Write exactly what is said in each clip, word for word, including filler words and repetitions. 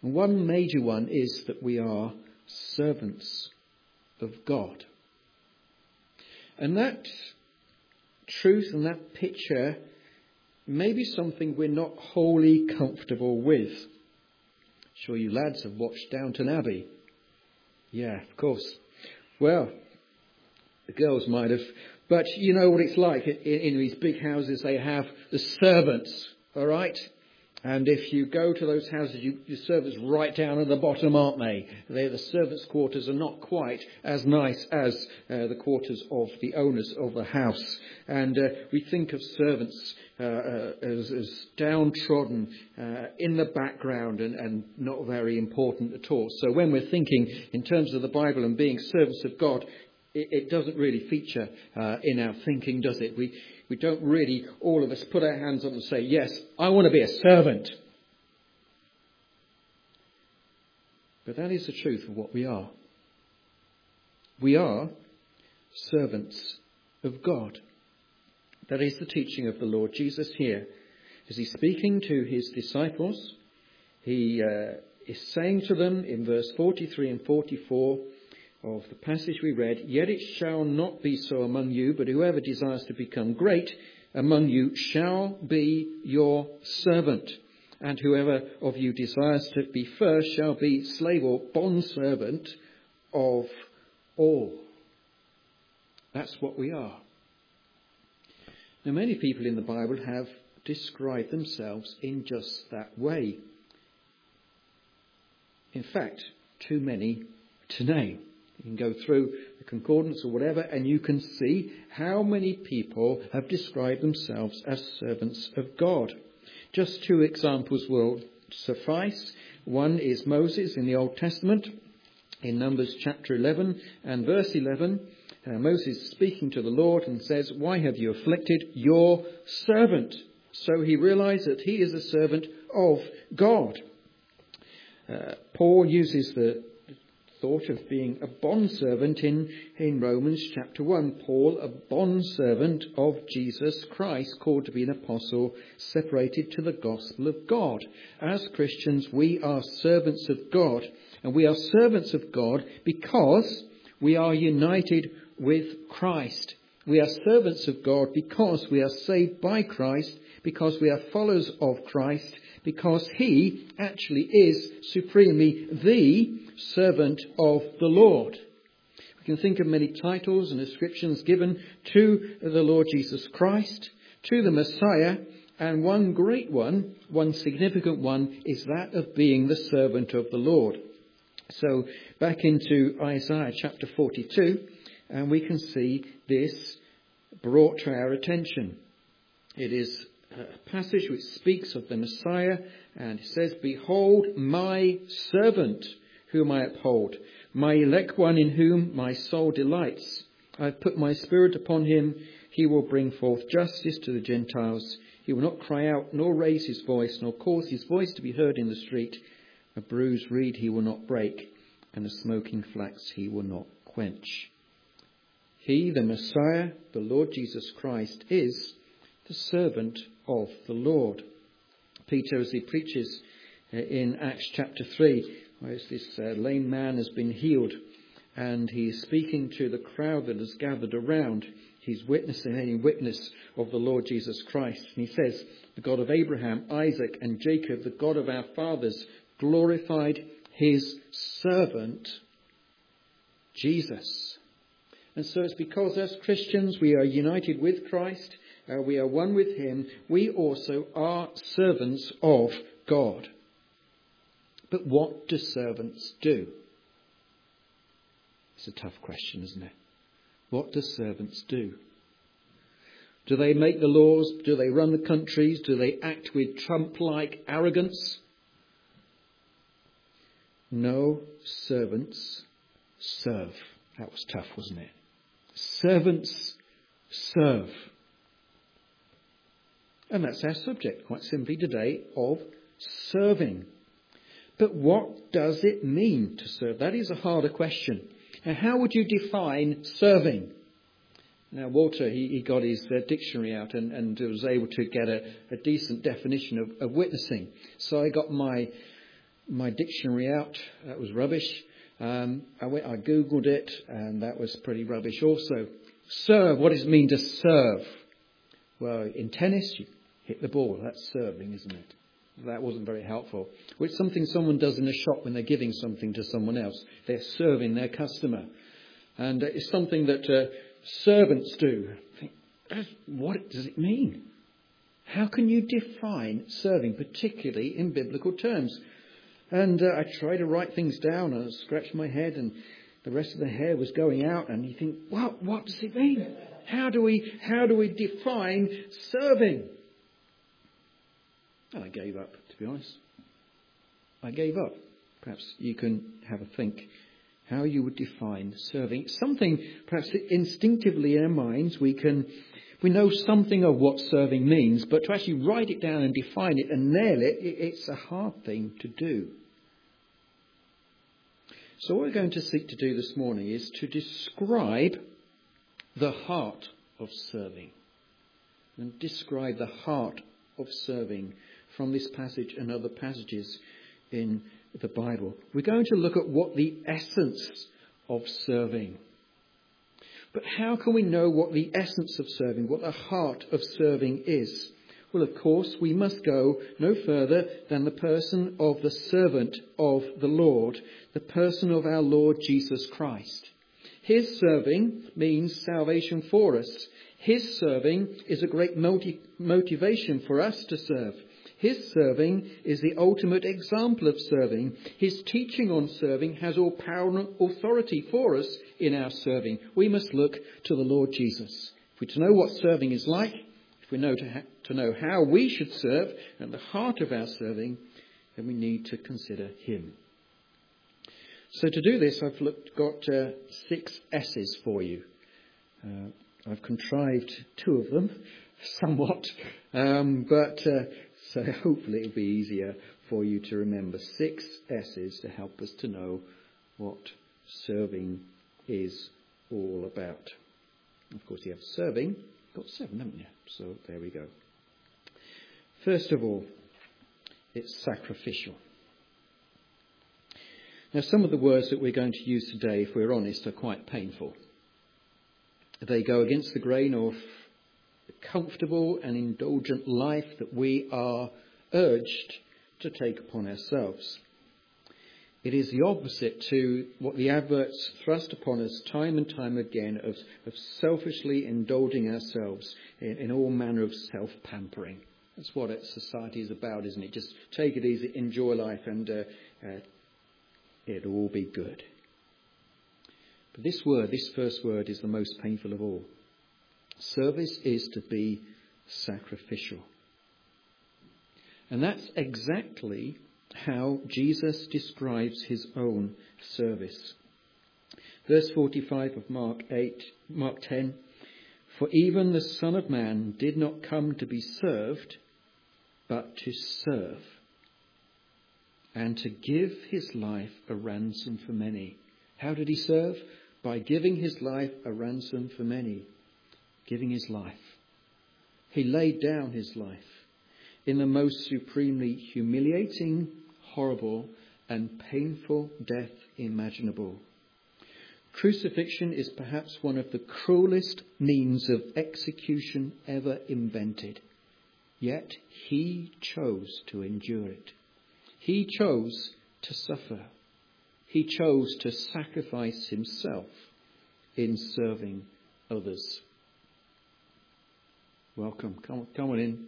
And one major one is that we are servants of God. And that truth and that picture may be something we're not wholly comfortable with. Sure you lads have watched Downton Abbey. Yeah, of course. Well, the girls might have. But you know what it's like. In, in these big houses, they have the servants, all right? And if you go to those houses, you, your servants right down at the bottom, aren't they? They're, the servants' quarters are not quite as nice as uh, the quarters of the owners of the house. And uh, we think of servants uh, uh, as, as downtrodden uh, in the background and, and not very important at all. So when we're thinking in terms of the Bible and being servants of God, it, it doesn't really feature uh, in our thinking, does it? We We don't really, all of us, put our hands up and say, yes, I want to be a servant. But that is the truth of what we are. We are servants of God. That is the teaching of the Lord Jesus here. As he's speaking to his disciples, he uh, is saying to them in verse forty-three and forty-four of the passage we read, "Yet it shall not be so among you, but whoever desires to become great among you shall be your servant. And whoever of you desires to be first shall be slave or bondservant of all." That's what we are. Now, many people in the Bible have described themselves in just that way. In fact, too many to name. You can go through the concordance or whatever and you can see how many people have described themselves as servants of God. Just two examples will suffice. One is Moses in the Old Testament. In Numbers chapter eleven and verse eleven, uh, Moses is speaking to the Lord and says, "Why have you afflicted your servant?" So he realized that he is a servant of God. Uh, Paul uses the thought of being a bondservant in, in Romans chapter one. Paul, a bondservant of Jesus Christ, called to be an apostle, separated to the gospel of God. As Christians, we are servants of God. And we are servants of God because we are united with Christ. We are servants of God because we are saved by Christ, because we are followers of Christ, because he actually is supremely the servant of the Lord. We can think of many titles and descriptions given to the Lord Jesus Christ, to the Messiah, and one great one, one significant one, is that of being the servant of the Lord. So back into Isaiah chapter forty-two, and we can see this brought to our attention. It is a passage which speaks of the Messiah, and it says, "Behold my servant, whom I uphold, my elect one in whom my soul delights. I have put my spirit upon him. He will bring forth justice to the Gentiles. He will not cry out, nor raise his voice, nor cause his voice to be heard in the street. A bruised reed he will not break, and a smoking flax he will not quench." He, the Messiah, the Lord Jesus Christ, is the servant of the Lord. Peter, as he preaches in Acts chapter three, whereas this uh, lame man has been healed and he is speaking to the crowd that has gathered around. He's witnessing any witness of the Lord Jesus Christ. And he says, "The God of Abraham, Isaac and Jacob, the God of our fathers, glorified his servant, Jesus." And so it's because as Christians we are united with Christ, uh, we are one with him, we also are servants of God. But what do servants do? It's a tough question, isn't it? What do servants do? Do they make the laws? Do they run the countries? Do they act with Trump-like arrogance? No, servants serve. That was tough, wasn't it? Servants serve. And that's our subject, quite simply today, of serving. But what does it mean to serve? That is a harder question. Now, how would you define serving? Now, Walter, he, he got his uh, dictionary out and, and was able to get a, a decent definition of, of witnessing. So I got my my dictionary out. That was rubbish. Um, I went, I googled it, and that was pretty rubbish also. Serve. What does it mean to serve? Well, in tennis, you hit the ball. That's serving, isn't it? That wasn't very helpful. Well, it's something someone does in a shop when they're giving something to someone else. They're serving their customer. And it's something that uh, servants do. What does it mean? How can you define serving, particularly in biblical terms? And uh, I try to write things down, and I scratched my head, and the rest of the hair was going out. And you think, well, what does it mean? How do we how do we define serving? And I gave up, to be honest. I gave up. Perhaps you can have a think how you would define serving. Something perhaps instinctively in our minds we can we know something of what serving means, but to actually write it down and define it and nail it, it's a hard thing to do. So what we're going to seek to do this morning is to describe the heart of serving. And describe the heart of serving from this passage and other passages in the Bible. We're going to look at what the essence of serving. But how can we know what the essence of serving, what the heart of serving is? Well, of course, we must go no further than the person of the servant of the Lord, the person of our Lord Jesus Christ. His serving means salvation for us. His serving is a great motiv- motivation for us to serve. His serving is the ultimate example of serving. His teaching on serving has all power and authority for us in our serving. We must look to the Lord Jesus. If we're to know what serving is like, if we know to, ha- to know how we should serve at the heart of our serving, then we need to consider him. So to do this, I've looked, got uh, six S's for you. Uh, I've contrived two of them, somewhat, um, but uh, so hopefully it'll be easier for you to remember. Six S's to help us to know what serving is all about. Of course, you have serving. You've got seven, haven't you? So there we go. First of all, it's sacrificial. Now, some of the words that we're going to use today, if we're honest, are quite painful. They go against the grain of the comfortable and indulgent life that we are urged to take upon ourselves. It is the opposite to what the adverts thrust upon us time and time again of, of selfishly indulging ourselves in, in all manner of self-pampering. That's what society is about, isn't it? Just take it easy, enjoy life, and uh, uh, it'll all be good. But this word, this first word, is the most painful of all. Service is to be sacrificial. And that's exactly how Jesus describes his own service. Verse forty-five of Mark eight, Mark ten, for even the Son of Man did not come to be served, but to serve, and to give his life a ransom for many. How did he serve? By giving his life a ransom for many. Giving his life. He laid down his life in the most supremely humiliating, horrible, and painful death imaginable. Crucifixion is perhaps one of the cruelest means of execution ever invented. Yet he chose to endure it. He chose to suffer. He chose to sacrifice himself in serving others. Welcome. Come on, come on in.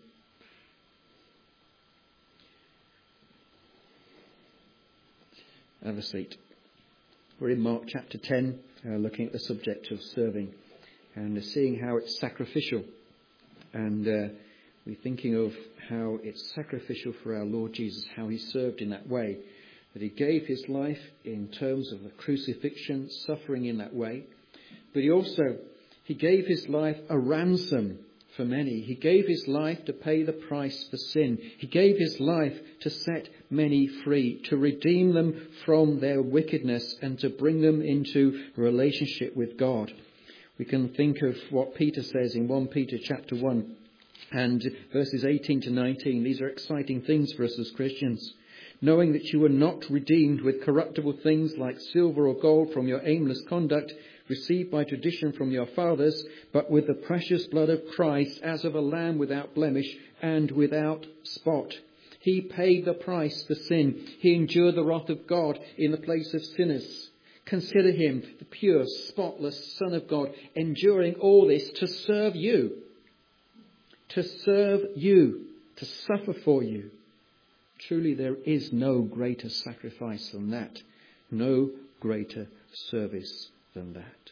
Have a seat. We're in Mark chapter ten, uh, looking at the subject of serving and uh, seeing how it's sacrificial. And uh, we're thinking of how it's sacrificial for our Lord Jesus, how he served in that way. That he gave his life in terms of the crucifixion, suffering in that way. But he also, he gave his life a ransom for many. He gave his life to pay the price for sin. He gave his life to set many free, to redeem them from their wickedness and to bring them into relationship with God. We can think of what Peter says in First Peter chapter one and verses eighteen to nineteen. These are exciting things for us as Christians. knowing that you were not redeemed with corruptible things like silver or gold from your aimless conduct received by tradition from your fathers, but with the precious blood of Christ as of a lamb without blemish and without spot. He paid the price for sin. He endured the wrath of God in the place of sinners. Consider him, the pure, spotless Son of God, enduring all this to serve you. To serve you. To suffer for you. Truly there is no greater sacrifice than that. No greater service than that.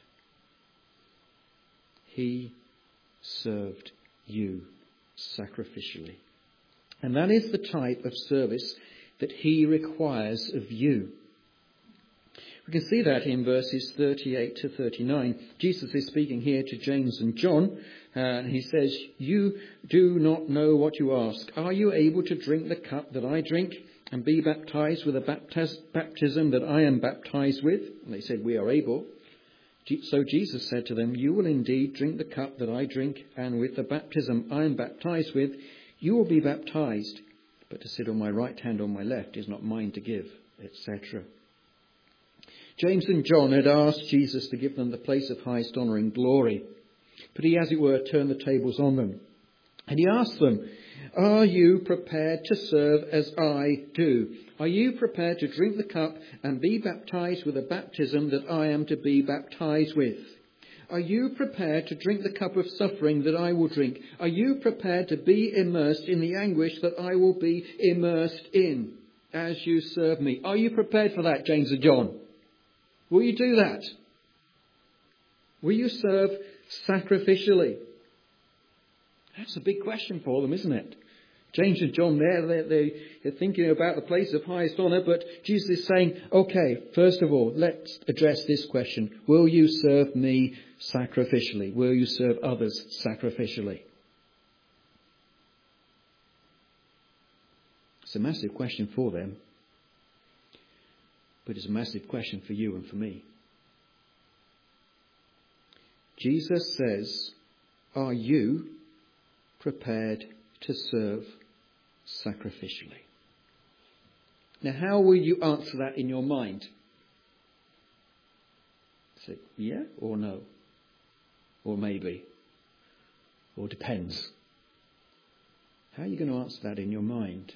He served you sacrificially. And that is the type of service that he requires of you. We can see that in verses thirty-eight to thirty-nine. Jesus is speaking here to James and John, and he says, "You do not know what you ask. Are you able to drink the cup that I drink and be baptized with the baptiz- baptism that I am baptized with?" And they said, "We are able." So Jesus said to them, "You will indeed drink the cup that I drink, and with the baptism I am baptized with, you will be baptized. But to sit on my right hand or my left is not mine to give," et cetera. James and John had asked Jesus to give them the place of highest honour and glory. But he, as it were, turned the tables on them. And he asked them, "Are you prepared to serve as I do? Are you prepared to drink the cup and be baptized with the baptism that I am to be baptized with? Are you prepared to drink the cup of suffering that I will drink? Are you prepared to be immersed in the anguish that I will be immersed in as you serve me?" Are you prepared for that, James and John? Will you do that? Will you serve sacrificially? That's a big question for them, isn't it? James and John there, they're, they're thinking about the place of highest honour, but Jesus is saying, okay, first of all, let's address this question. Will you serve me sacrificially? Will you serve others sacrificially? It's a massive question for them, but it's a massive question for you and for me. Jesus says, are you prepared to serve sacrificially? Now, how will you answer that in your mind? Say, yeah or no? Or maybe? Or depends? How are you going to answer that in your mind?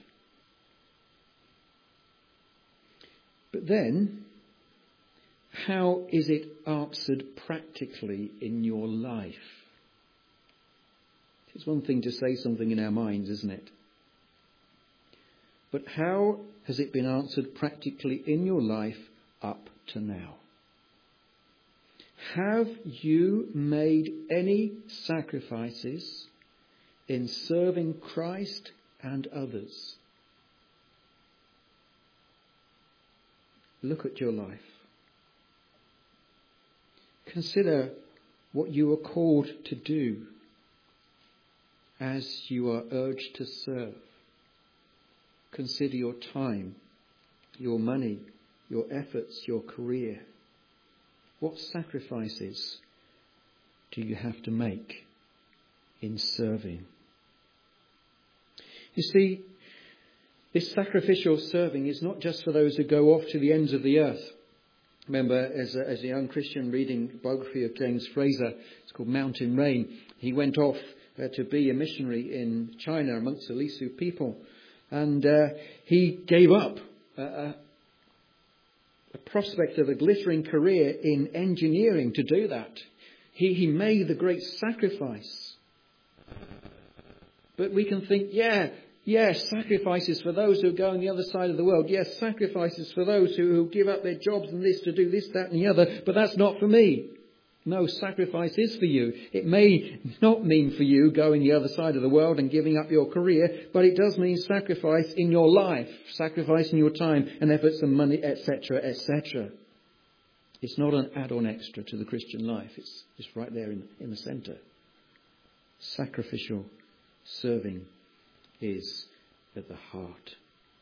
But then, how is it answered practically in your life? It's one thing to say something in our minds, isn't it? But how has it been answered practically in your life up to now? Have you made any sacrifices in serving Christ and others? Look at your life. Consider what you are called to do as you are urged to serve. Consider your time, your money, your efforts, your career. What sacrifices do you have to make in serving? You see, this sacrificial serving is not just for those who go off to the ends of the earth. Remember, as a, as a young Christian reading the biography of James Fraser, it's called Mountain Rain. He went off uh, to be a missionary in China amongst the Lisu people. And uh, he gave up uh, a, a prospect of a glittering career in engineering to do that. He, he made the great sacrifice. But we can think, yeah, yes, sacrifices for those who go on the other side of the world. Yes, sacrifices for those who, who give up their jobs and this to do this, that and the other. But that's not for me. No, sacrifice is for you. It may not mean for you going the other side of the world and giving up your career, but it does mean sacrifice in your life, sacrificing your time and efforts and money, et cetera, et cetera. It's not an add-on extra to the Christian life. It's, it's right there in, in the centre. Sacrificial serving is at the heart.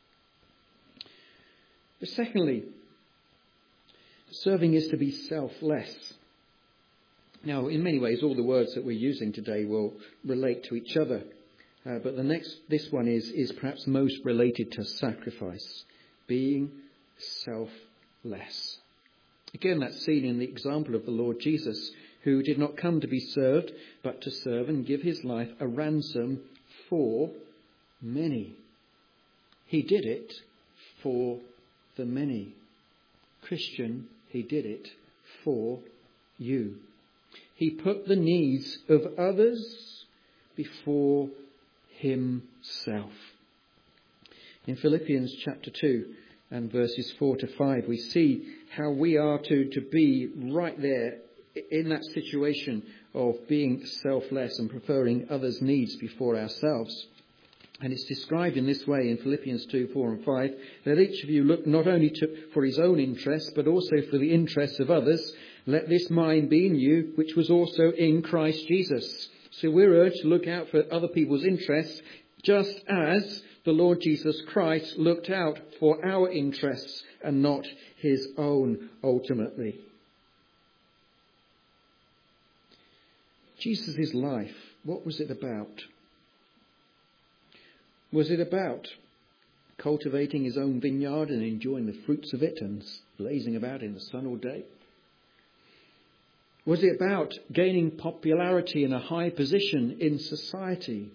But secondly, serving is to be selfless. Now, in many ways, all the words that we're using today will relate to each other. Uh, but the next, this one is, is perhaps most related to sacrifice. being selfless. Again, that's seen in the example of the Lord Jesus, who did not come to be served, but to serve and give his life a ransom for many. He did it for the many. Christian, he did it for you. He put the needs of others before himself. In Philippians chapter two and verses four to five, we see how we are to, to be right there in that situation of being selfless and preferring others' needs before ourselves. And it's described in this way in Philippians two, four and five. Let each of you look not only to, for his own interests, but also for the interests of others. Let this mind be in you, which was also in Christ Jesus. So we're urged to look out for other people's interests, just as the Lord Jesus Christ looked out for our interests and not his own ultimately. Jesus' life, what was it about? Was it about cultivating his own vineyard and enjoying the fruits of it and blazing about in the sun all day? Was it about gaining popularity and a high position in society?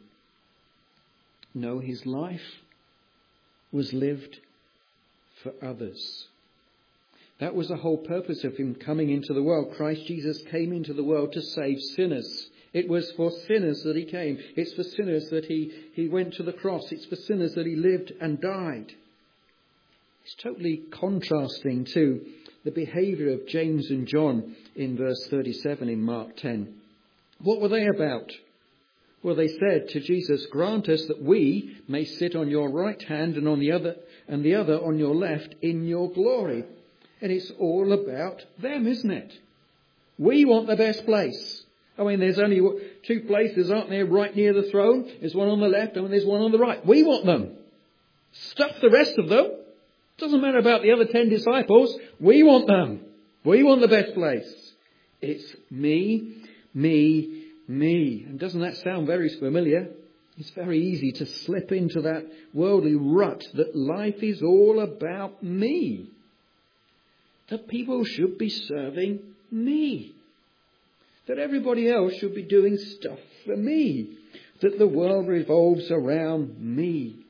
No, his life was lived for others. That was the whole purpose of him coming into the world. Christ Jesus came into the world to save sinners. It was for sinners that he came. It's for sinners that he, he went to the cross. It's for sinners that he lived and died. It's totally contrasting to the behaviour of James and John in verse thirty-seven in Mark ten. What were they about? Well, they said to Jesus, grant us that we may sit on your right hand and on the other and the other on your left in your glory. And it's all about them, isn't it? We want the best place. I mean, there's only two places, aren't there, right near the throne? There's one on the left and there's one on the right. We want them. Stuff the rest of them. Doesn't matter about the other ten disciples. We want them. We want the best place. It's me, me, me. And doesn't that sound very familiar? It's very easy to slip into that worldly rut that life is all about me. That people should be serving me. That everybody else should be doing stuff for me. That the world revolves around me.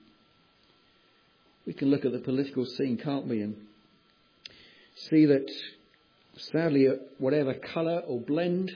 We can look at the political scene, can't we, and see that, sadly, whatever colour or blend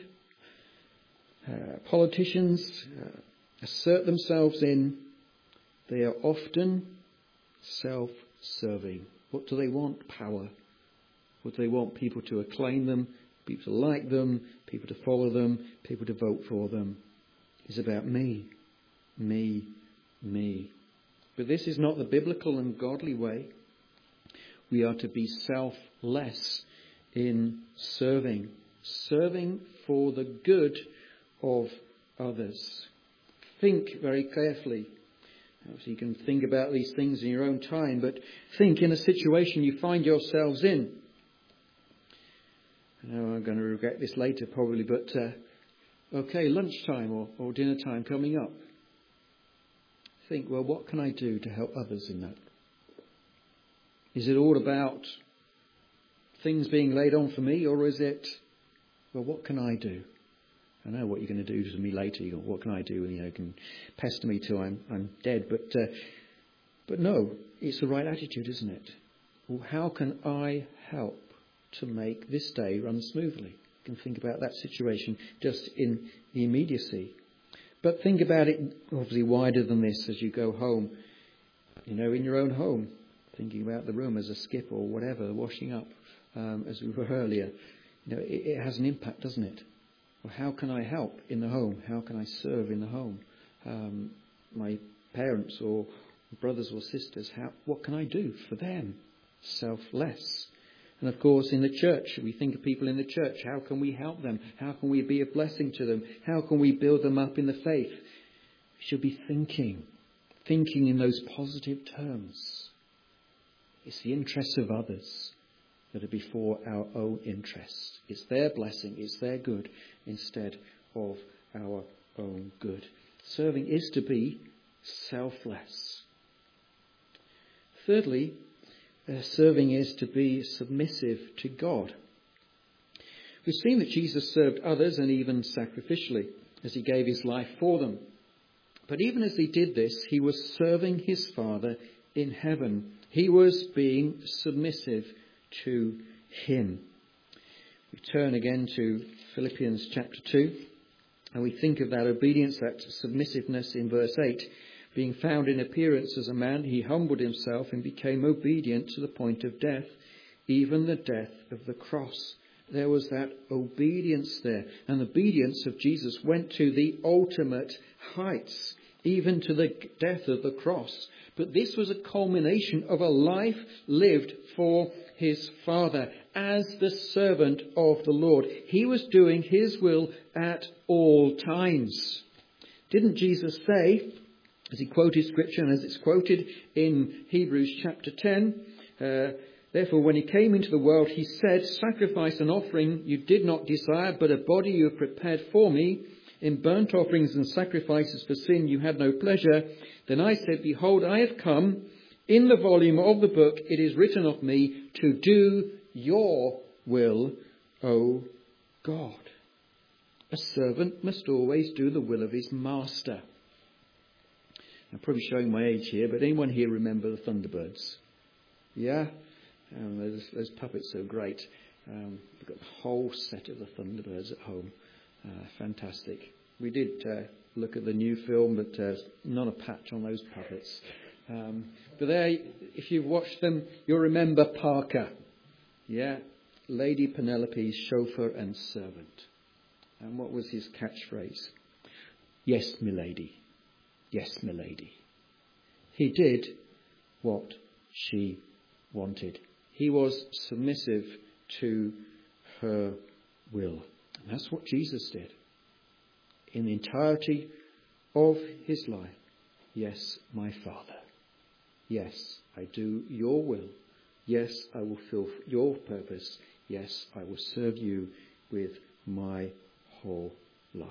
uh, politicians uh, assert themselves in, they are often self-serving. What do they want? Power. What do they want? People to acclaim them, people to like them, people to follow them, people to vote for them. It's about me, me, me. But this is not the biblical and godly way. We are to be selfless in serving. Serving for the good of others. Think very carefully. Obviously you can think about these things in your own time, but think in a situation you find yourselves in. I know I'm going to regret this later probably, but uh, okay, lunchtime or, or dinner time coming up. Think, well, what can I do to help others in that? Is it all about things being laid on for me, or is it, well, what can I do? I know what you're going to do to me later. You go, what can I do? You know, you can pester me till I'm I'm dead. But uh, but no, it's the right attitude, isn't it? Well, how can I help to make this day run smoothly? You can think about that situation just in the immediacy. But think about it obviously wider than this as you go home. You know, in your own home, thinking about the room as a skip or whatever, washing up, um, as we were earlier. You know, it, it has an impact, doesn't it? Well, how can I help in the home? How can I serve in the home? Um, my parents or brothers or sisters, how, what can I do for them? Selfless. And of course, in the church, we think of people in the church. How can we help them? How can we be a blessing to them? How can we build them up in the faith? We should be thinking, thinking in those positive terms. It's the interests of others that are before our own interests. It's their blessing, it's their good, instead of our own good. Serving is to be selfless. Thirdly, Uh, serving is to be submissive to God. We've seen that Jesus served others and even sacrificially as he gave his life for them. But even as he did this, he was serving his Father in heaven. He was being submissive to him. We turn again to Philippians chapter two, and we think of that obedience, that submissiveness in verse eight. Being found in appearance as a man, he humbled himself and became obedient to the point of death, even the death of the cross. There was that obedience there. And the obedience of Jesus went to the ultimate heights, even to the death of the cross. But this was a culmination of a life lived for his Father as the servant of the Lord. He was doing his will at all times. Didn't Jesus say, as he quoted scripture and as it's quoted in Hebrews chapter ten, uh, therefore when he came into the world, he said, sacrifice and offering you did not desire, but a body you have prepared for me. In burnt offerings and sacrifices for sin you had no pleasure. Then I said, behold, I have come. In the volume of the book it is written of me to do your will, O God. A servant must always do the will of his master. I'm probably showing my age here, but anyone here remember the Thunderbirds? Yeah? Um, those, those puppets are great. Um, we've got the whole set of the Thunderbirds at home. Uh, fantastic. We did uh, look at the new film, but uh, not a patch on those puppets. Um, but there, if you've watched them, you'll remember Parker. Yeah? Lady Penelope's chauffeur and servant. And what was his catchphrase? Yes, milady. Yes, milady. He did what she wanted. He was submissive to her will. And that's what Jesus did. In the entirety of his life. Yes, my Father. Yes, I do your will. Yes, I will fulfill your purpose. Yes, I will serve you with my whole life.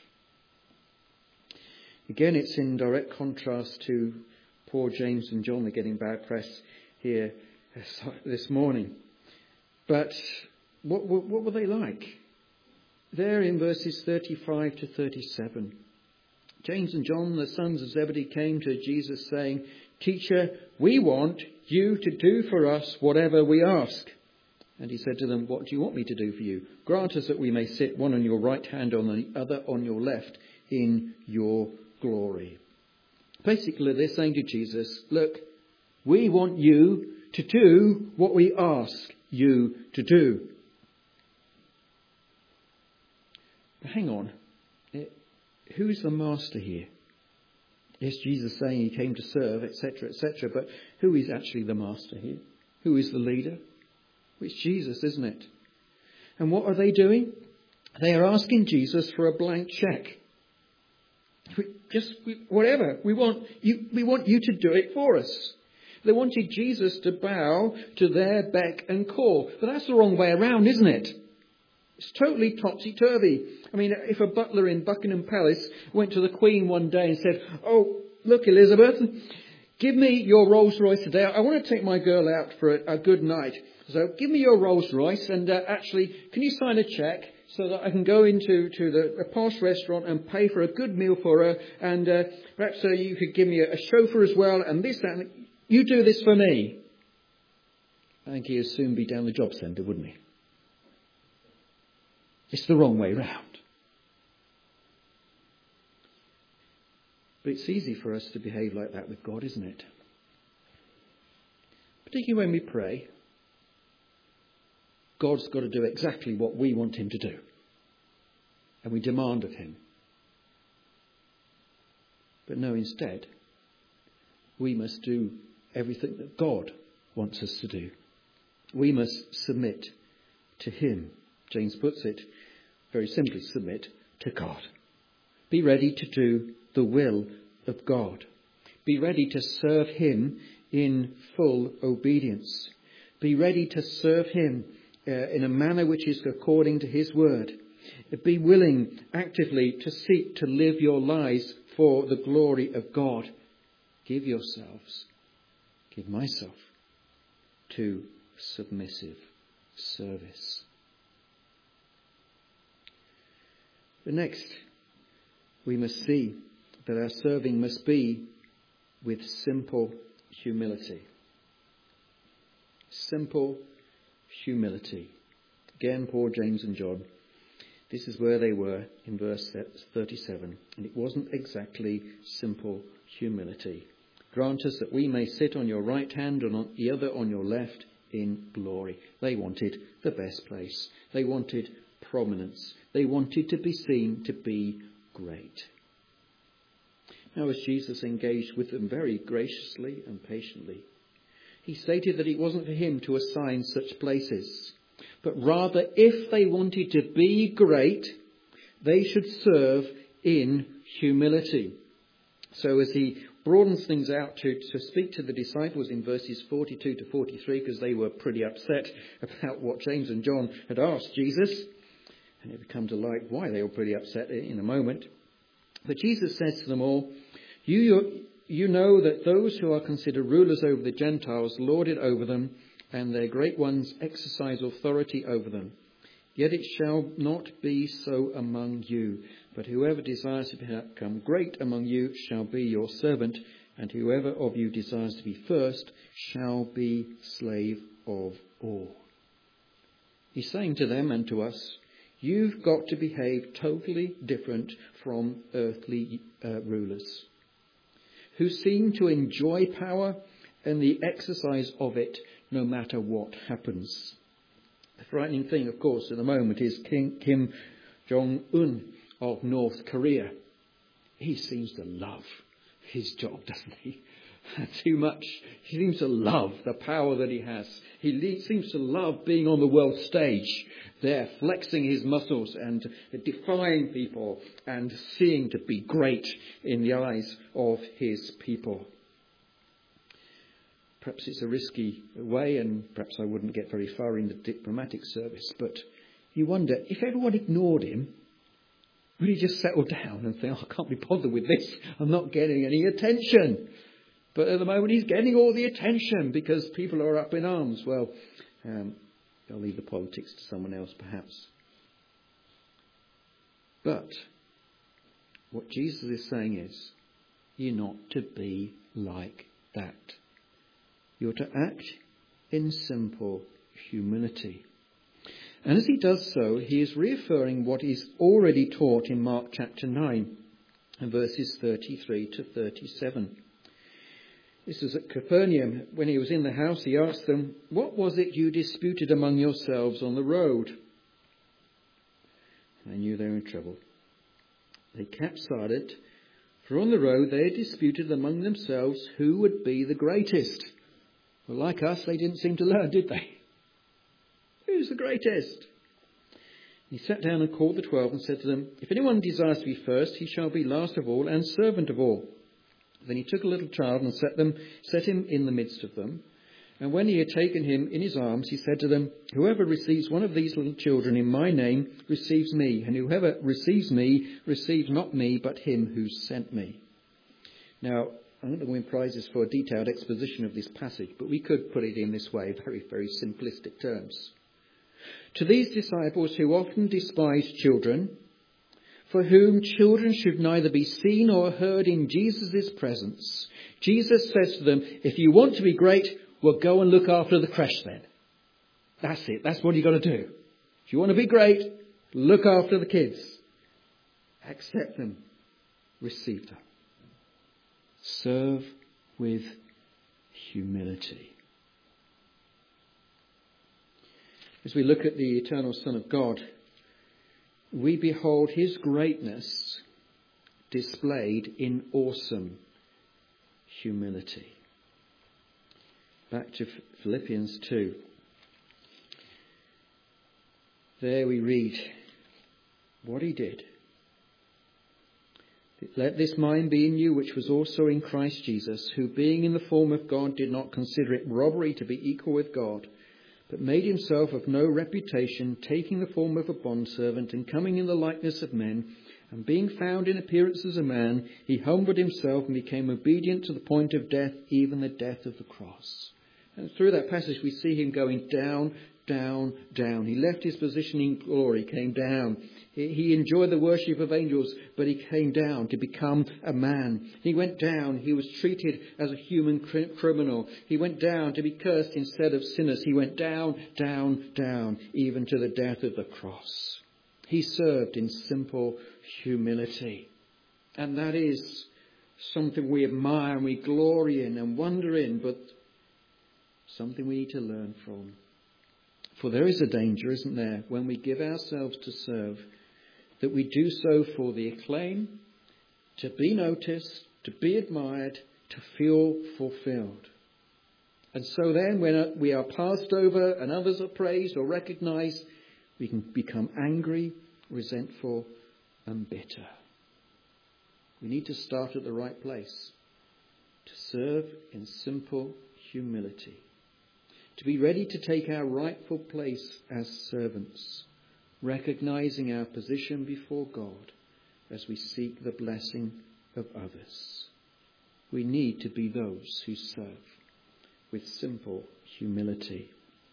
Again, it's in direct contrast to poor James and John. They're getting bad press here this morning. But what, what, what were they like? There in verses thirty-five to thirty-seven. James and John, the sons of Zebedee, came to Jesus saying, Teacher, we want you to do for us whatever we ask. And he said to them, what do you want me to do for you? Grant us that we may sit one on your right hand, on the other on your left, in your glory. Basically, they're saying to Jesus, look, we want you to do what we ask you to do. But hang on. Who's the master here? Yes, Jesus saying he came to serve, et cetera, et cetera. But who is actually the master here? Who is the leader? Well, it's Jesus, isn't it? And what are they doing? They are asking Jesus for a blank check. We just we, whatever we want you. We want you to do it for us. They wanted Jesus to bow to their beck and call, but that's the wrong way around, isn't it? It's totally topsy-turvy. I mean, if a butler in Buckingham Palace went to the Queen one day and said, oh, look, Elizabeth, give me your Rolls Royce today. I want to take my girl out for a, a good night. So give me your Rolls Royce and uh, actually, can you sign a cheque so that I can go into to the, the posh restaurant and pay for a good meal for her? And uh, perhaps uh, you could give me a, a chauffeur as well and this, that, and you do this for me. I think he'd soon be down the job centre, wouldn't he? It's the wrong way round. But it's easy for us to behave like that with God, isn't it? Particularly when we pray. God's got to do exactly what we want him to do. And we demand of him. But no, instead, we must do everything that God wants us to do. We must submit to him. James puts it very simply, submit to God. Be ready to do the will of God. Be ready to serve him in full obedience. Be ready to serve him uh, in a manner which is according to his word. Be willing actively to seek to live your lives for the glory of God. Give yourselves, give myself to submissive service. But next, we must see that our serving must be with simple humility. Simple humility. Again, Paul, James and John. This is where they were in verse thirty-seven. And it wasn't exactly simple humility. Grant us that we may sit on your right hand and on the other on your left in glory. They wanted the best place. They wanted prominence. They wanted to be seen to be great. Now, as Jesus engaged with them very graciously and patiently, he stated that it wasn't for him to assign such places, but rather if they wanted to be great, they should serve in humility. So as he broadens things out to, to speak to the disciples in verses forty-two to forty-three, because they were pretty upset about what James and John had asked Jesus, and it becomes to light why they were pretty upset in a moment. But Jesus says to them all, you, you know that those who are considered rulers over the Gentiles lord it over them, and their great ones exercise authority over them. Yet it shall not be so among you, but whoever desires to become great among you shall be your servant, and whoever of you desires to be first shall be slave of all. He's saying to them and to us, you've got to behave totally different from earthly uh, rulers who seem to enjoy power and the exercise of it no matter what happens. The frightening thing, of course, at the moment is King Kim Jong-un of North Korea. He seems to love his job, doesn't he? Too much. He seems to love the power that he has. He le- seems to love being on the world stage there, flexing his muscles and defying people and seeing to be great in the eyes of his people. Perhaps it's a risky way, and perhaps I wouldn't get very far in the diplomatic service, but you wonder, if everyone ignored him, would he just settle down and think, oh, I can't be bothered with this, I'm not getting any attention? But at the moment he's getting all the attention because people are up in arms. Well, um, I'll leave the politics to someone else perhaps. But what Jesus is saying is, you're not to be like that. You're to act in simple humility. And as he does so, he is reaffirming what is already taught in Mark chapter nine, and verses thirty-three to thirty-seven. This was at Capernaum. When he was in the house, he asked them, what was it you disputed among yourselves on the road? They knew they were in trouble. They kept silent, for on the road they had disputed among themselves who would be the greatest. Well, like us, they didn't seem to learn, did they? Who's the greatest? He sat down and called the twelve and said to them, if anyone desires to be first, he shall be last of all and servant of all. Then he took a little child and set them, set him in the midst of them. And when he had taken him in his arms, he said to them, whoever receives one of these little children in my name receives me, and whoever receives me receives not me, but him who sent me. Now, I'm not going to win prizes for a detailed exposition of this passage, but we could put it in this way, very, very simplistic terms. To these disciples who often despise children, for whom children should neither be seen or heard in Jesus' presence, Jesus says to them, if you want to be great, well, go and look after the creche then. That's it. That's what you've got to do. If you want to be great, look after the kids. Accept them. Receive them. Serve with humility. As we look at the eternal Son of God, we behold his greatness displayed in awesome humility. Back to Philippians two. There we read what he did. Let this mind be in you, which was also in Christ Jesus, who being in the form of God did not consider it robbery to be equal with God, but made himself of no reputation, taking the form of a bondservant and coming in the likeness of men, and being found in appearance as a man, he humbled himself and became obedient to the point of death, even the death of the cross. And through that passage we see him going down, down, down. He left his position in glory, came down. He, he enjoyed the worship of angels, but he came down to become a man. He went down. He was treated as a human cr- criminal. He went down to be cursed instead of sinners. He went down, down, down, even to the death of the cross. He served in simple humility. And that is something we admire and we glory in and wonder in, but something we need to learn from. For there is a danger, isn't there, when we give ourselves to serve, that we do so for the acclaim, to be noticed, to be admired, to feel fulfilled. And so then when we are passed over and others are praised or recognised, we can become angry, resentful and bitter. We need to start at the right place, to serve in simple humility, to be ready to take our rightful place as servants, recognising our position before God as we seek the blessing of others. We need to be those who serve with simple humility.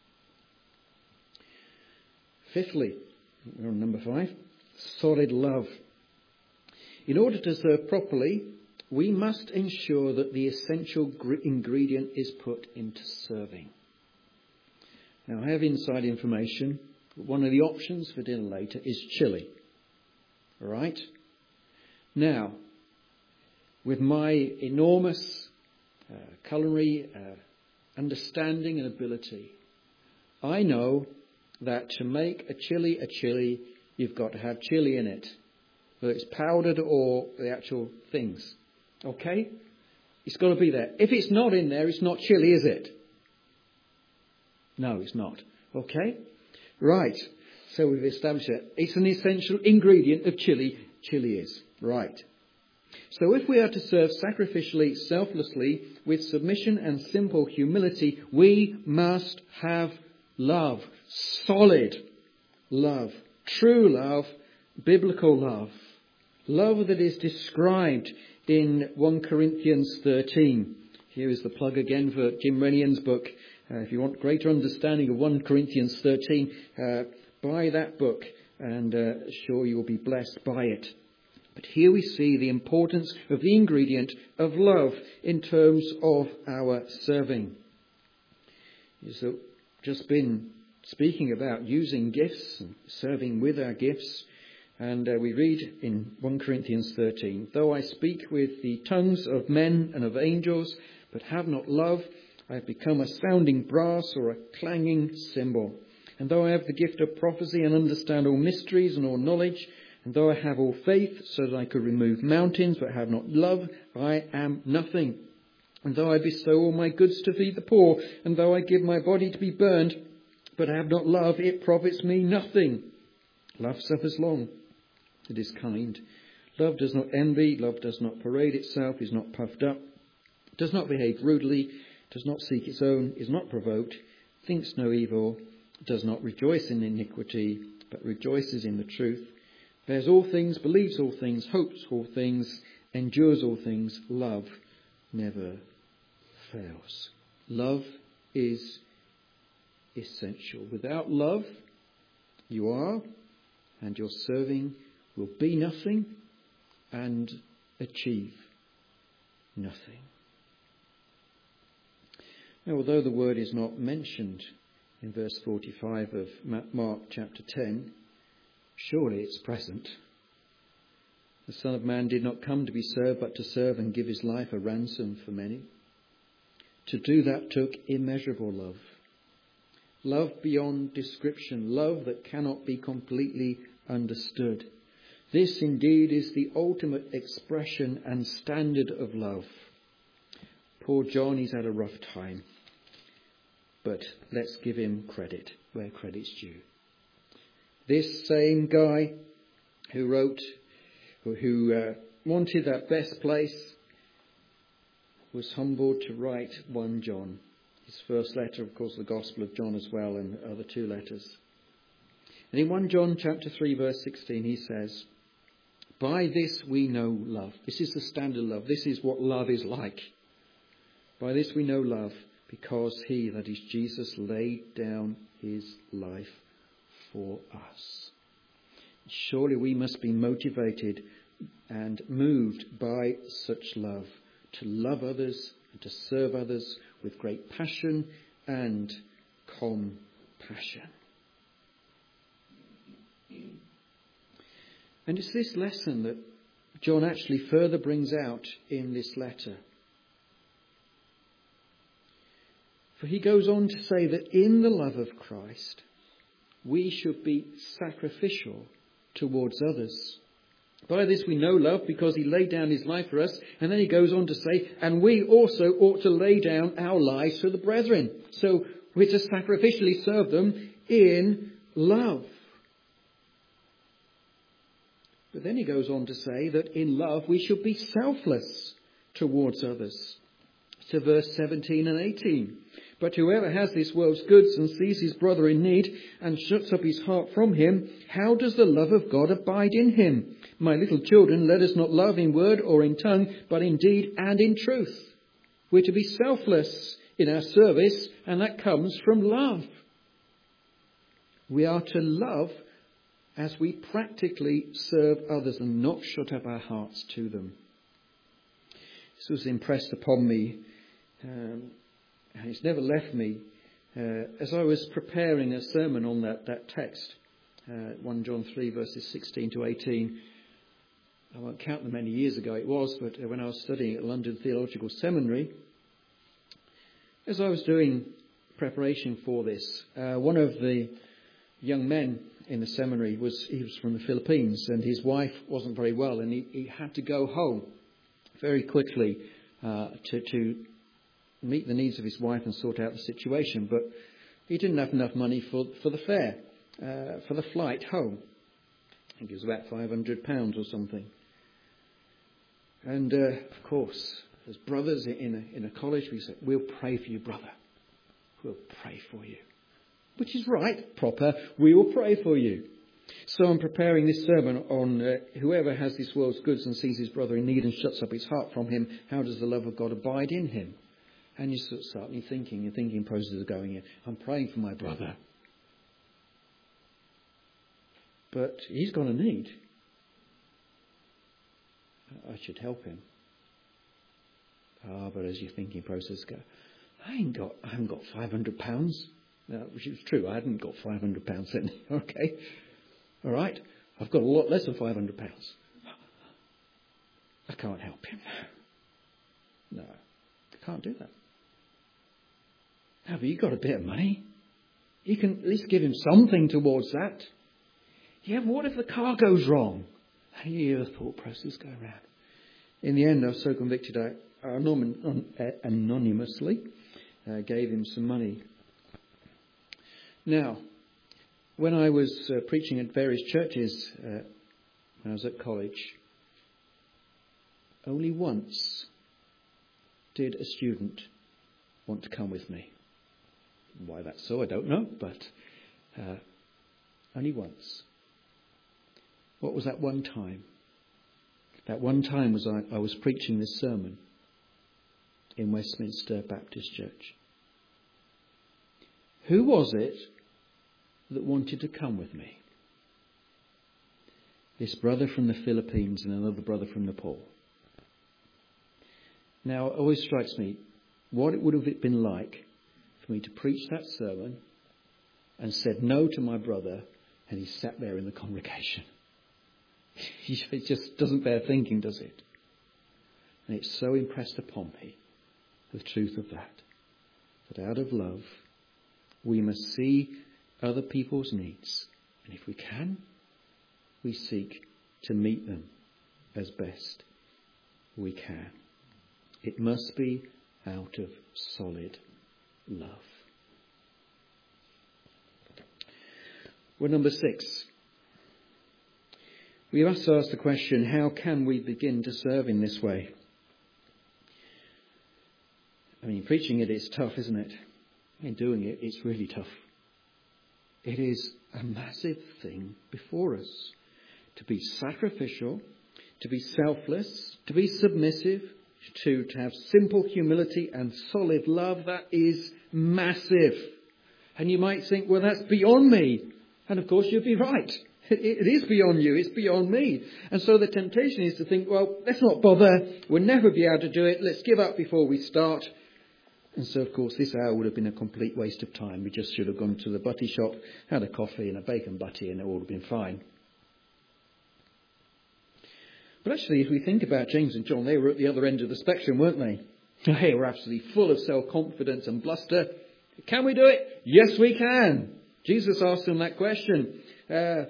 Fifthly, we're on number five, solid love. In order to serve properly, we must ensure that the essential ingredient is put into serving. Now, I have inside information. One of the options for dinner later is chili. All right? Now, with my enormous uh, culinary uh, understanding and ability, I know that to make a chili a chili, you've got to have chili in it, whether it's powdered or the actual things. Okay? It's got to be there. If it's not in there, it's not chili, is it? No, it's not. Okay? Right. So we've established it. It's an essential ingredient of chili. Chili is. Right. So if we are to serve sacrificially, selflessly, with submission and simple humility, we must have love. Solid love. True love. Biblical love. Love that is described in First Corinthians thirteen. Here is the plug again for Jim Rennian's book. Uh, if you want greater understanding of First Corinthians thirteen, uh, buy that book and uh, sure you will be blessed by it. But here we see the importance of the ingredient of love in terms of our serving. You've just been speaking about using gifts and serving with our gifts. And uh, we read in First Corinthians thirteen, though I speak with the tongues of men and of angels, but have not love, I have become a sounding brass or a clanging cymbal. And though I have the gift of prophecy and understand all mysteries and all knowledge, and though I have all faith so that I could remove mountains, but have not love, I am nothing. And though I bestow all my goods to feed the poor, and though I give my body to be burned, but have not love, it profits me nothing. Love suffers long. It is kind. Love does not envy. Love does not parade itself, is not puffed up, does not behave rudely, does not seek its own, is not provoked, thinks no evil, does not rejoice in iniquity, but rejoices in the truth, bears all things, believes all things, hopes all things, endures all things. Love never fails. Love is essential. Without love, you are and your serving will be nothing and achieve nothing. Now, although the word is not mentioned in verse forty-five of Mark chapter ten, surely it's present. The Son of Man did not come to be served, but to serve and give his life a ransom for many. To do that took immeasurable love. Love beyond description. Love that cannot be completely understood. This indeed is the ultimate expression and standard of love. Poor John, he's had a rough time. But let's give him credit where credit's due. This same guy who wrote, who uh, wanted that best place, was humbled to write First John. His first letter, of course, the Gospel of John as well, and the other two letters. And in First John chapter three, verse sixteen, he says, by this we know love. This is the standard love. This is what love is like. By this we know love, because he, that is Jesus, laid down his life for us. Surely we must be motivated and moved by such love, to love others and to serve others with great passion and compassion. And it's this lesson that John actually further brings out in this letter. For he goes on to say that in the love of Christ, we should be sacrificial towards others. By this we know love, because he laid down his life for us. And then he goes on to say, and we also ought to lay down our lives for the brethren. So we're to sacrificially serve them in love. But then he goes on to say that in love we should be selfless towards others. To verse seventeen and eighteen. But whoever has this world's goods and sees his brother in need and shuts up his heart from him, how does the love of God abide in him? My little children, let us not love in word or in tongue, but in deed and in truth. We're to be selfless in our service, and that comes from love. We are to love as we practically serve others and not shut up our hearts to them. This was impressed upon me, um, and it's never left me, uh, as I was preparing a sermon on that, that text, uh, First John three verses sixteen to eighteen. I won't count them many years ago it was, but when I was studying at London Theological Seminary, as I was doing preparation for this, uh, one of the young men in the seminary was, he was from the Philippines, and his wife wasn't very well, and he, he had to go home very quickly uh, to, to meet the needs of his wife and sort out the situation. But he didn't have enough money for, for the fare, uh, for the flight home. I think it was about five hundred pounds or something. And, uh, of course, as brothers in a, in a college, we said, we'll pray for you, brother. We'll pray for you. Which is right, proper. We will pray for you. So I'm preparing this sermon on uh, whoever has this world's goods and sees his brother in need and shuts up his heart from him, how does the love of God abide in him? And you sort of start thinking, your thinking process is going in. I'm praying for my brother. But he's got a need. I should help him. Ah, but as your thinking process goes, I ain't got, I haven't got five hundred pounds. No, which is true. I hadn't got five hundred pounds then. Okay. All right. I've got a lot less than five hundred pounds. I can't help him. No, I can't do that. Now, but you've got a bit of money. You can at least give him something towards that. Yeah, but what if the car goes wrong? And you hear the thought process go around. In the end, I was so convicted, I anonymously uh, gave him some money. Now, when I was uh, preaching at various churches uh, when I was at college, only once did a student want to come with me. Why that's so, I don't know, but uh, only once. What was that one time? That one time was I, I was preaching this sermon in Westminster Baptist Church. Who was it that wanted to come with me? This brother from the Philippines and another brother from Nepal. Now, it always strikes me what it would have been like for me to preach that sermon and said no to my brother, and he sat there in the congregation. It just doesn't bear thinking, does it? And it's so impressed upon me, the truth of that, that out of love, we must see other people's needs. And if we can, we seek to meet them as best we can. It must be out of solid love. Well, number six. We must ask the question, how can we begin to serve in this way? I mean, preaching it is tough, isn't it? And doing it, it's really tough. It is a massive thing before us. To be sacrificial, to be selfless, to be submissive, to, to have simple humility and solid love, that is massive. And you might think, well, that's beyond me. And of course, you'd be right. It, it is beyond you. It's beyond me. And so the temptation is to think, well, let's not bother. We'll never be able to do it. Let's give up before we start. And so, of course, this hour would have been a complete waste of time. We just should have gone to the butty shop, had a coffee and a bacon butty, and it would have been fine. But actually, if we think about James and John, they were at the other end of the spectrum, weren't they? They were absolutely full of self-confidence and bluster. Can we do it? Yes, we can. Jesus asked them that question. Uh,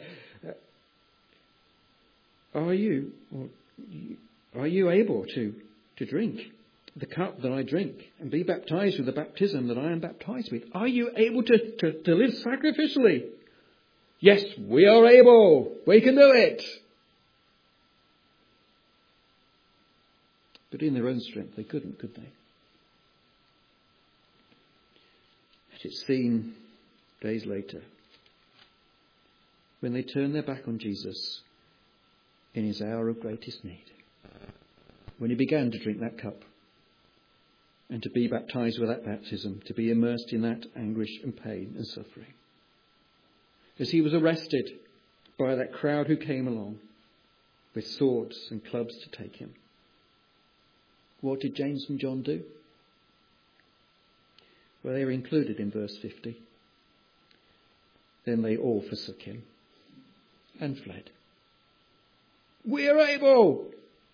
are you, or are you able to, to drink the cup that I drink and be baptized with the baptism that I am baptized with? Are you able to, to, to live sacrificially? Yes, we are able. We can do it. But in their own strength, they couldn't, could they? And it's seen days later when they turned their back on Jesus in his hour of greatest need. When he began to drink that cup and to be baptized with that baptism, to be immersed in that anguish and pain and suffering. As he was arrested by that crowd who came along with swords and clubs to take him. What did James and John do? Well, they were included in verse fifty. Then they all forsook him and fled. We are able!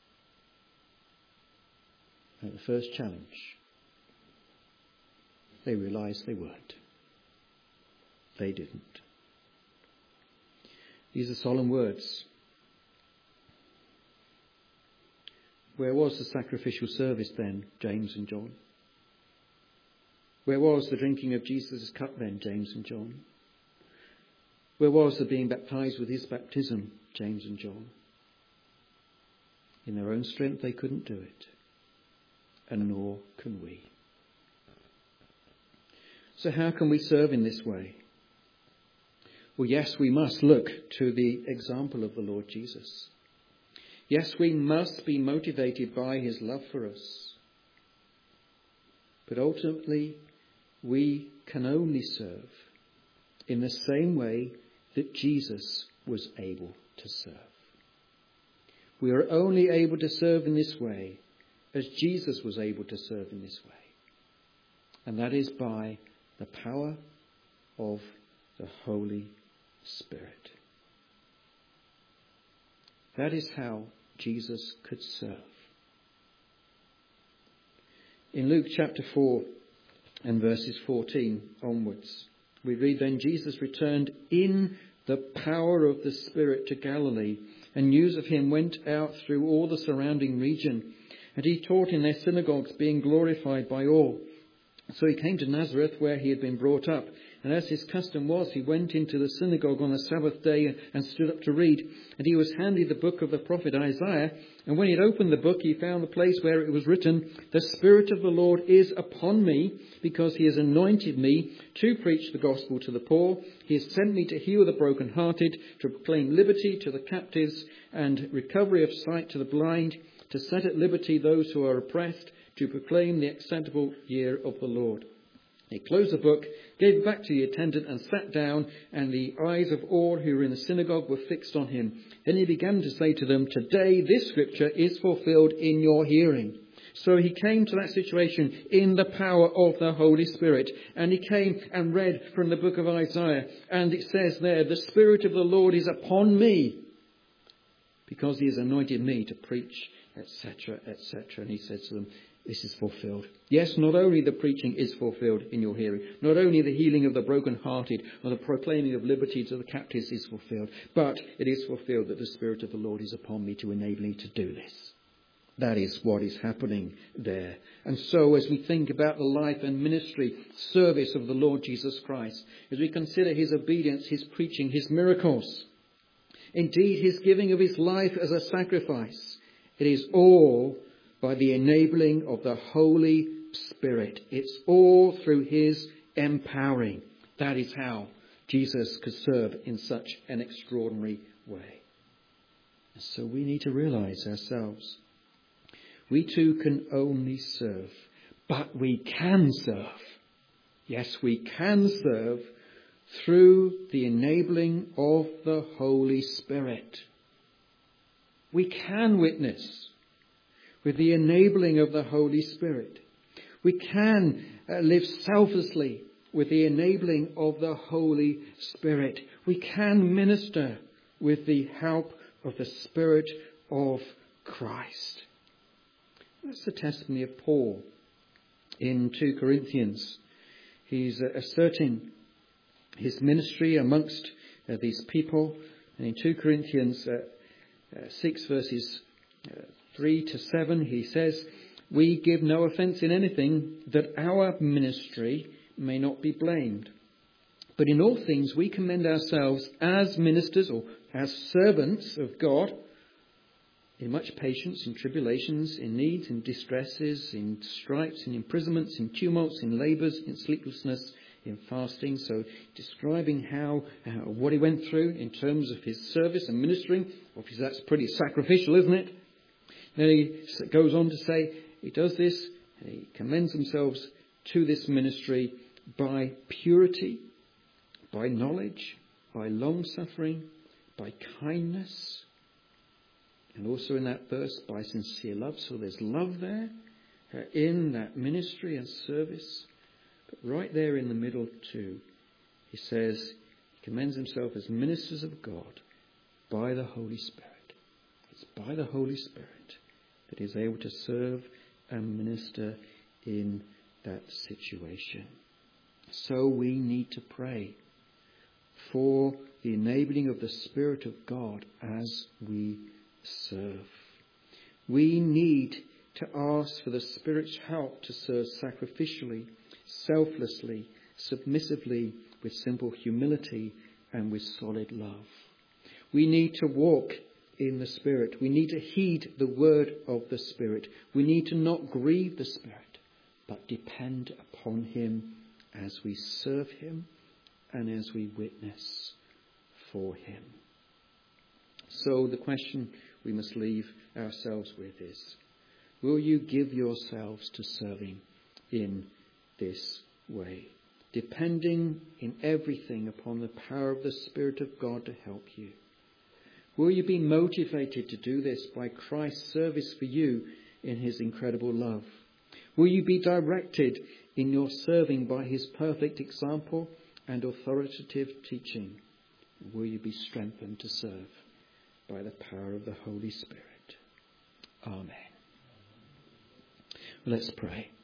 At the first challenge, they realised they weren't. They didn't. These are solemn words. Where was the sacrificial service then, James and John? Where was the drinking of Jesus' cup then, James and John? Where was the being baptized with his baptism, James and John? In their own strength they couldn't do it, and nor can we. So how can we serve in this way? Well, yes, we must look to the example of the Lord Jesus. Yes, we must be motivated by his love for us. But ultimately, we can only serve in the same way that Jesus was able to serve. We are only able to serve in this way as Jesus was able to serve in this way. And that is by the power of the Holy Spirit. That is how Jesus could serve. In Luke chapter four and verses fourteen onwards, we read, Then Jesus returned in the power of the Spirit to Galilee, and news of him went out through all the surrounding region. And he taught in their synagogues, being glorified by all. So he came to Nazareth, where he had been brought up. And as his custom was, he went into the synagogue on the Sabbath day and stood up to read. And he was handed the book of the prophet Isaiah. And when he had opened the book, he found the place where it was written, The Spirit of the Lord is upon me, because he has anointed me to preach the gospel to the poor. He has sent me to heal the brokenhearted, to proclaim liberty to the captives and recovery of sight to the blind, to set at liberty those who are oppressed, to proclaim the acceptable year of the Lord. He closed the book, gave it back to the attendant and sat down, and the eyes of all who were in the synagogue were fixed on him. Then he began to say to them, Today this scripture is fulfilled in your hearing. So he came to that situation in the power of the Holy Spirit. And he came and read from the book of Isaiah. And it says there, The Spirit of the Lord is upon me, because he has anointed me to preach, et cetera, et cetera. And he said to them, This is fulfilled. Yes, not only the preaching is fulfilled in your hearing, not only the healing of the brokenhearted or the proclaiming of liberty to the captives is fulfilled, but it is fulfilled that the Spirit of the Lord is upon me to enable me to do this. That is what is happening there. And so as we think about the life and ministry service of the Lord Jesus Christ, as we consider his obedience, his preaching, his miracles, indeed his giving of his life as a sacrifice, it is all by the enabling of the Holy Spirit. It's all through his empowering. That is how Jesus could serve in such an extraordinary way. So we need to realize ourselves, We too can only serve, but we can serve. Yes, we can serve through the enabling of the Holy Spirit. We can witness with the enabling of the Holy Spirit. We can uh, live selflessly with the enabling of the Holy Spirit. We can minister with the help of the Spirit of Christ. That's the testimony of Paul in two Corinthians. He's uh, asserting his ministry amongst uh, these people. And in two Corinthians uh, uh, six verses uh, three to seven, he says, "We give no offence in anything, that our ministry may not be blamed. But in all things we commend ourselves as ministers or as servants of God, in much patience, in tribulations, in needs, in distresses, in stripes, in imprisonments, in tumults, in labours, in sleeplessness, in fasting." So describing how, uh, what he went through in terms of his service and ministering. Obviously that's pretty sacrificial, isn't it? Then he goes on to say he does this, and he commends himself to this ministry by purity, by knowledge, by long-suffering, by kindness, and also in that verse, by sincere love. So there's love there uh, in that ministry and service. But right there in the middle too, he says he commends himself as ministers of God by the Holy Spirit. It's by the Holy Spirit that he is able to serve and minister in that situation. So we need to pray for the enabling of the Spirit of God as we serve. We need to ask for the Spirit's help to serve sacrificially, selflessly, submissively, with simple humility and with solid love. We need to walk in the Spirit. We need to heed the word of the Spirit. We need to not grieve the Spirit, but depend upon him as we serve him and as we witness for him. So the question we must leave ourselves with is, will you give yourselves to serving in this way, depending in everything upon the power of the Spirit of God to help you? Will you be motivated to do this by Christ's service for you in his incredible love? Will you be directed in your serving by his perfect example and authoritative teaching? Will you be strengthened to serve by the power of the Holy Spirit? Amen. Let's pray.